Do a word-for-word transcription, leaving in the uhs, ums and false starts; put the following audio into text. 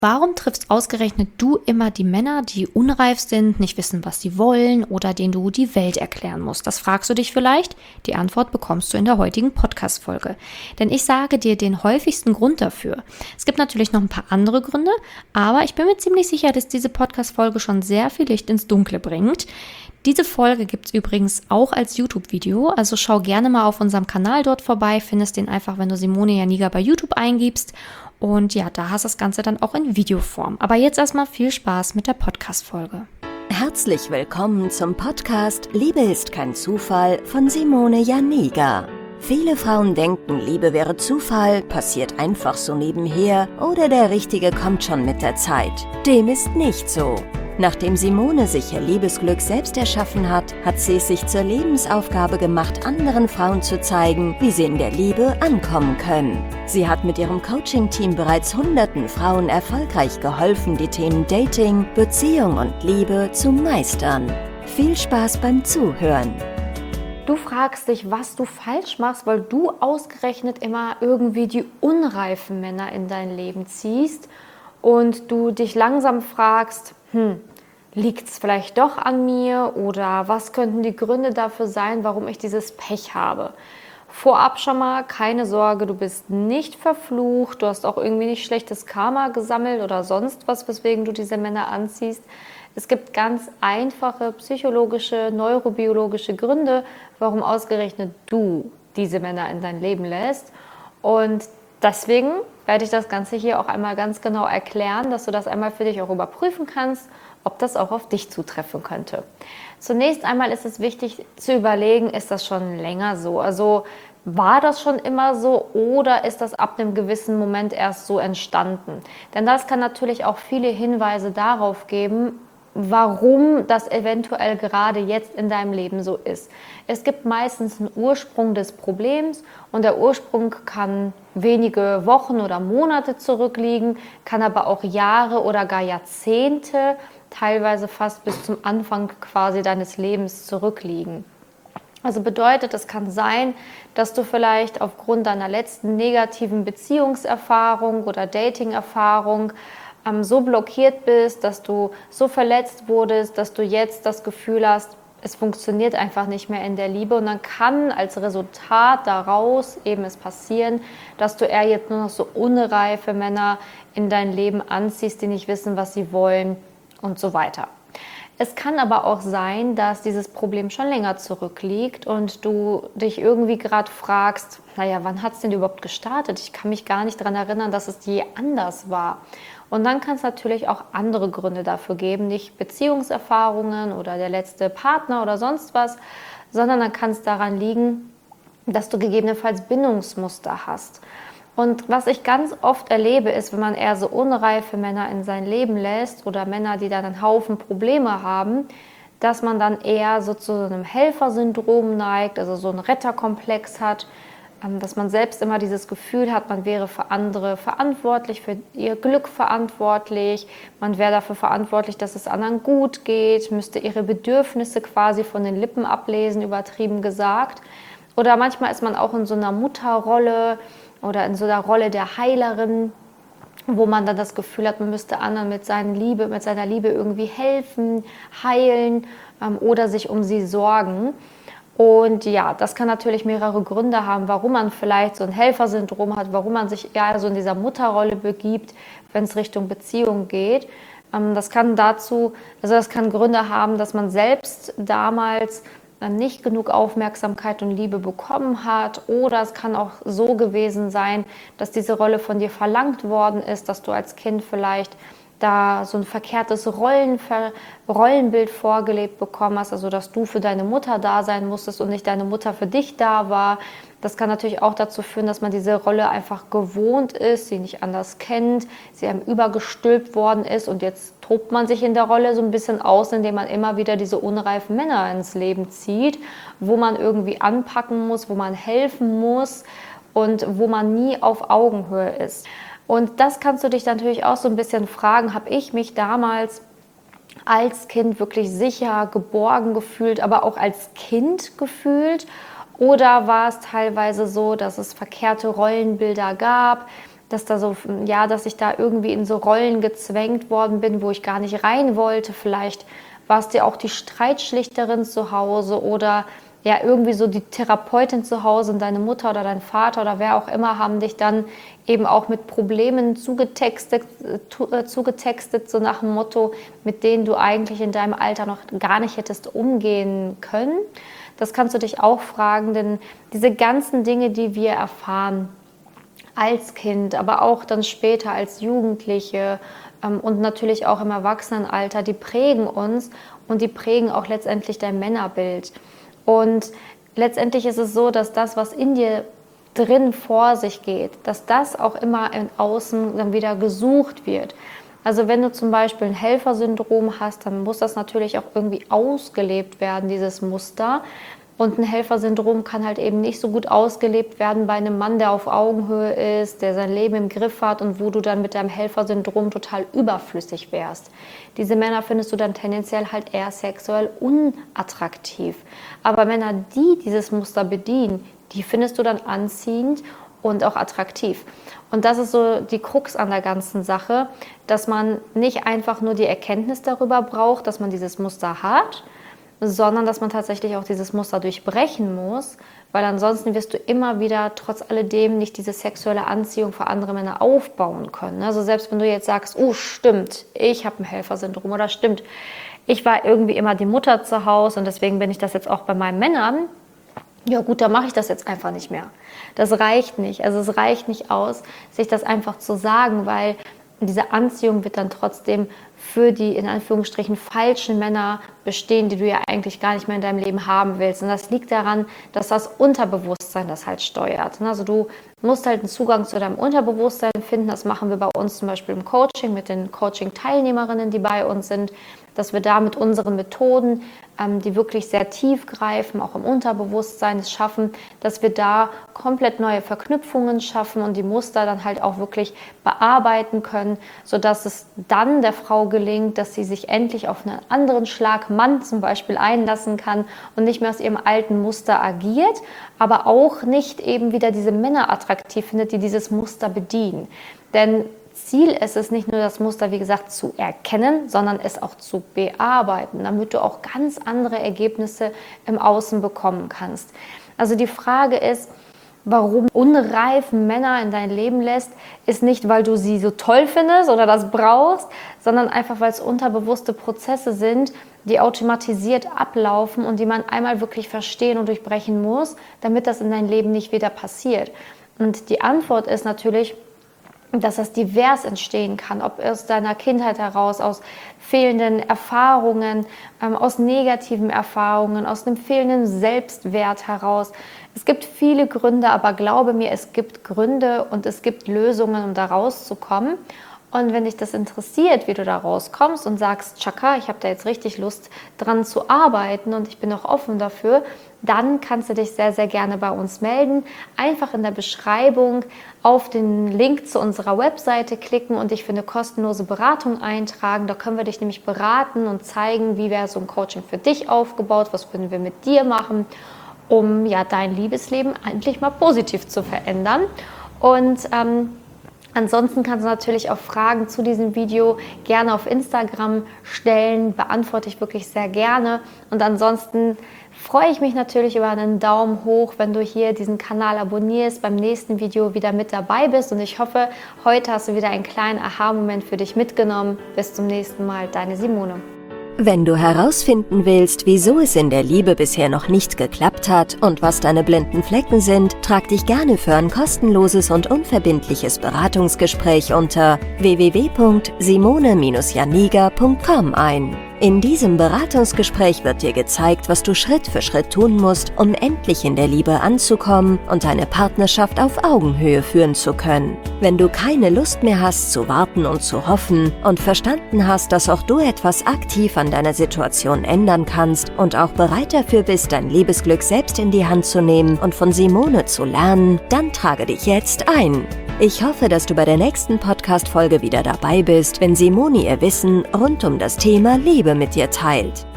Warum triffst ausgerechnet du immer die Männer, die unreif sind, nicht wissen, was sie wollen oder denen du die Welt erklären musst? Das fragst du dich vielleicht? Die Antwort bekommst du in der heutigen Podcast-Folge. Denn ich sage dir den häufigsten Grund dafür. Es gibt natürlich noch ein paar andere Gründe, aber ich bin mir ziemlich sicher, dass diese Podcast-Folge schon sehr viel Licht ins Dunkle bringt. Diese Folge gibt es übrigens auch als YouTube-Video, also schau gerne mal auf unserem Kanal dort vorbei, findest den einfach, wenn du Simone Janiga bei YouTube eingibst. Und ja, da hast du das Ganze dann auch in Videoform. Aber jetzt erstmal viel Spaß mit der Podcast-Folge. Herzlich willkommen zum Podcast Liebe ist kein Zufall von Simone Janiga. Viele Frauen denken, Liebe wäre Zufall, passiert einfach so nebenher oder der Richtige kommt schon mit der Zeit. Dem ist nicht so. Nachdem Simone sich ihr Liebesglück selbst erschaffen hat, hat sie es sich zur Lebensaufgabe gemacht, anderen Frauen zu zeigen, wie sie in der Liebe ankommen können. Sie hat mit ihrem Coaching-Team bereits hunderten Frauen erfolgreich geholfen, die Themen Dating, Beziehung und Liebe zu meistern. Viel Spaß beim Zuhören! Du fragst dich, was du falsch machst, weil du ausgerechnet immer irgendwie die unreifen Männer in dein Leben ziehst und du dich langsam fragst, hm, liegt es vielleicht doch an mir oder was könnten die Gründe dafür sein, warum ich dieses Pech habe? Vorab schon mal, keine Sorge, du bist nicht verflucht, du hast auch irgendwie nicht schlechtes Karma gesammelt oder sonst was, weswegen du diese Männer anziehst. Es gibt ganz einfache psychologische, neurobiologische Gründe, warum ausgerechnet du diese Männer in dein Leben lässt. Und deswegen werde ich das Ganze hier auch einmal ganz genau erklären, dass du das einmal für dich auch überprüfen kannst, ob das auch auf dich zutreffen könnte. Zunächst einmal ist es wichtig zu überlegen, ist das schon länger so? Also war das schon immer so oder ist das ab einem gewissen Moment erst so entstanden? Denn das kann natürlich auch viele Hinweise darauf geben, warum das eventuell gerade jetzt in deinem Leben so ist. Es gibt meistens einen Ursprung des Problems und der Ursprung kann wenige Wochen oder Monate zurückliegen, kann aber auch Jahre oder gar Jahrzehnte, teilweise fast bis zum Anfang quasi deines Lebens zurückliegen. Also bedeutet, es kann sein, dass du vielleicht aufgrund deiner letzten negativen Beziehungserfahrung oder Dating-Erfahrung so blockiert bist, dass du so verletzt wurdest, dass du jetzt das Gefühl hast, es funktioniert einfach nicht mehr in der Liebe und dann kann als Resultat daraus eben es passieren, dass du eher jetzt nur noch so unreife Männer in dein Leben anziehst, die nicht wissen, was sie wollen und so weiter. Es kann aber auch sein, dass dieses Problem schon länger zurückliegt und du dich irgendwie gerade fragst, naja, wann hat es denn überhaupt gestartet? Ich kann mich gar nicht daran erinnern, dass es je anders war. Und dann kann es natürlich auch andere Gründe dafür geben, nicht Beziehungserfahrungen oder der letzte Partner oder sonst was, sondern dann kann es daran liegen, dass du gegebenenfalls Bindungsmuster hast. Und was ich ganz oft erlebe, ist, wenn man eher so unreife Männer in sein Leben lässt oder Männer, die dann einen Haufen Probleme haben, dass man dann eher so zu einem Helfersyndrom neigt, also so einen Retterkomplex hat, dass man selbst immer dieses Gefühl hat, man wäre für andere verantwortlich, für ihr Glück verantwortlich, man wäre dafür verantwortlich, dass es anderen gut geht, müsste ihre Bedürfnisse quasi von den Lippen ablesen, übertrieben gesagt. Oder manchmal ist man auch in so einer Mutterrolle oder in so einer Rolle der Heilerin, wo man dann das Gefühl hat, man müsste anderen mit, seinen Liebe, mit seiner Liebe irgendwie helfen, heilen ähm, oder sich um sie sorgen. Und ja, das kann natürlich mehrere Gründe haben, warum man vielleicht so ein Helfersyndrom hat, warum man sich eher so in dieser Mutterrolle begibt, wenn es Richtung Beziehung geht. Das kann dazu, also das kann Gründe haben, dass man selbst damals nicht genug Aufmerksamkeit und Liebe bekommen hat, oder es kann auch so gewesen sein, dass diese Rolle von dir verlangt worden ist, dass du als Kind vielleicht da so ein verkehrtes Rollenver- Rollenbild vorgelebt bekommen hast, also dass du für deine Mutter da sein musstest und nicht deine Mutter für dich da war. Das kann natürlich auch dazu führen, dass man diese Rolle einfach gewohnt ist, sie nicht anders kennt, sie einem übergestülpt worden ist und jetzt tobt man sich in der Rolle so ein bisschen aus, indem man immer wieder diese unreifen Männer ins Leben zieht, wo man irgendwie anpacken muss, wo man helfen muss und wo man nie auf Augenhöhe ist. Und das kannst du dich natürlich auch so ein bisschen fragen, habe ich mich damals als Kind wirklich sicher, geborgen gefühlt, aber auch als Kind gefühlt? Oder war es teilweise so, dass es verkehrte Rollenbilder gab, dass da so, ja, dass ich da irgendwie in so Rollen gezwängt worden bin, wo ich gar nicht rein wollte. Vielleicht warst du auch die Streitschlichterin zu Hause oder ja irgendwie so die Therapeutin zu Hause und deine Mutter oder dein Vater oder wer auch immer haben dich dann eben auch mit Problemen zugetextet, äh, zugetextet, so nach dem Motto, mit denen du eigentlich in deinem Alter noch gar nicht hättest umgehen können. Das kannst du dich auch fragen, denn diese ganzen Dinge, die wir erfahren als Kind, aber auch dann später als Jugendliche ähm, und natürlich auch im Erwachsenenalter, die prägen uns und die prägen auch letztendlich dein Männerbild. Und letztendlich ist es so, dass das, was in dir drin vor sich geht, dass das auch immer im Außen dann wieder gesucht wird. Also wenn du zum Beispiel ein Helfersyndrom hast, dann muss das natürlich auch irgendwie ausgelebt werden, dieses Muster. Und ein Helfersyndrom kann halt eben nicht so gut ausgelebt werden bei einem Mann, der auf Augenhöhe ist, der sein Leben im Griff hat und wo du dann mit deinem Helfersyndrom total überflüssig wärst. Diese Männer findest du dann tendenziell halt eher sexuell unattraktiv. Aber Männer, die dieses Muster bedienen, die findest du dann anziehend und auch attraktiv. Und das ist so die Krux an der ganzen Sache, dass man nicht einfach nur die Erkenntnis darüber braucht, dass man dieses Muster hat, sondern dass man tatsächlich auch dieses Muster durchbrechen muss, weil ansonsten wirst du immer wieder trotz alledem nicht diese sexuelle Anziehung für andere Männer aufbauen können. Also selbst wenn du jetzt sagst, oh stimmt, ich habe ein Helfersyndrom oder stimmt, ich war irgendwie immer die Mutter zu Hause und deswegen bin ich das jetzt auch bei meinen Männern, ja gut, dann mache ich das jetzt einfach nicht mehr. Das reicht nicht, also es reicht nicht aus, sich das einfach zu sagen, weil diese Anziehung wird dann trotzdem für die, in Anführungsstrichen, falschen Männer bestehen, die du ja eigentlich gar nicht mehr in deinem Leben haben willst. Und das liegt daran, dass das Unterbewusstsein das halt steuert. Also du musst halt einen Zugang zu deinem Unterbewusstsein finden. Das machen wir bei uns zum Beispiel im Coaching mit den Coaching-Teilnehmerinnen, die bei uns sind, dass wir da mit unseren Methoden, ähm, die wirklich sehr tief greifen, auch im Unterbewusstsein es schaffen, dass wir da komplett neue Verknüpfungen schaffen und die Muster dann halt auch wirklich bearbeiten können, sodass es dann der Frau gelingt, dass sie sich endlich auf einen anderen Schlag Mann zum Beispiel einlassen kann und nicht mehr aus ihrem alten Muster agiert, aber auch nicht eben wieder diese Männer attraktiv findet, die dieses Muster bedienen. Denn Ziel ist es nicht nur, das Muster, wie gesagt, zu erkennen, sondern es auch zu bearbeiten, damit du auch ganz andere Ergebnisse im Außen bekommen kannst. Also die Frage ist, warum unreife Männer in dein Leben lässt, ist nicht, weil du sie so toll findest oder das brauchst, sondern einfach, weil es unterbewusste Prozesse sind, die automatisiert ablaufen und die man einmal wirklich verstehen und durchbrechen muss, damit das in dein Leben nicht wieder passiert. Und die Antwort ist natürlich, dass das divers entstehen kann, ob aus deiner Kindheit heraus, aus fehlenden Erfahrungen, ähm, aus negativen Erfahrungen, aus einem fehlenden Selbstwert heraus. Es gibt viele Gründe, aber glaube mir, es gibt Gründe und es gibt Lösungen, um da rauszukommen. Und wenn dich das interessiert, wie du da rauskommst und sagst, Chaka, ich habe da jetzt richtig Lust dran zu arbeiten und ich bin auch offen dafür, dann kannst du dich sehr, sehr gerne bei uns melden. Einfach in der Beschreibung auf den Link zu unserer Webseite klicken und dich für eine kostenlose Beratung eintragen. Da können wir dich nämlich beraten und zeigen, wie wäre so ein Coaching für dich aufgebaut, was würden wir mit dir machen, um ja dein Liebesleben endlich mal positiv zu verändern. Und ähm, ansonsten kannst du natürlich auch Fragen zu diesem Video gerne auf Instagram stellen, beantworte ich wirklich sehr gerne. Und ansonsten freue ich mich natürlich über einen Daumen hoch, wenn du hier diesen Kanal abonnierst, beim nächsten Video wieder mit dabei bist. Und ich hoffe, heute hast du wieder einen kleinen Aha-Moment für dich mitgenommen. Bis zum nächsten Mal, deine Simone. Wenn du herausfinden willst, wieso es in der Liebe bisher noch nicht geklappt hat und was deine blinden Flecken sind, trag dich gerne für ein kostenloses und unverbindliches Beratungsgespräch unter w w w punkt simone Bindestrich janiga punkt com ein. In diesem Beratungsgespräch wird dir gezeigt, was du Schritt für Schritt tun musst, um endlich in der Liebe anzukommen und deine Partnerschaft auf Augenhöhe führen zu können. Wenn du keine Lust mehr hast zu warten und zu hoffen und verstanden hast, dass auch du etwas aktiv an deiner Situation ändern kannst und auch bereit dafür bist, dein Liebesglück selbst in die Hand zu nehmen und von Simone zu lernen, dann trage dich jetzt ein. Ich hoffe, dass du bei der nächsten Podcast-Folge wieder dabei bist, wenn Simone ihr Wissen rund um das Thema Liebe mit dir teilt.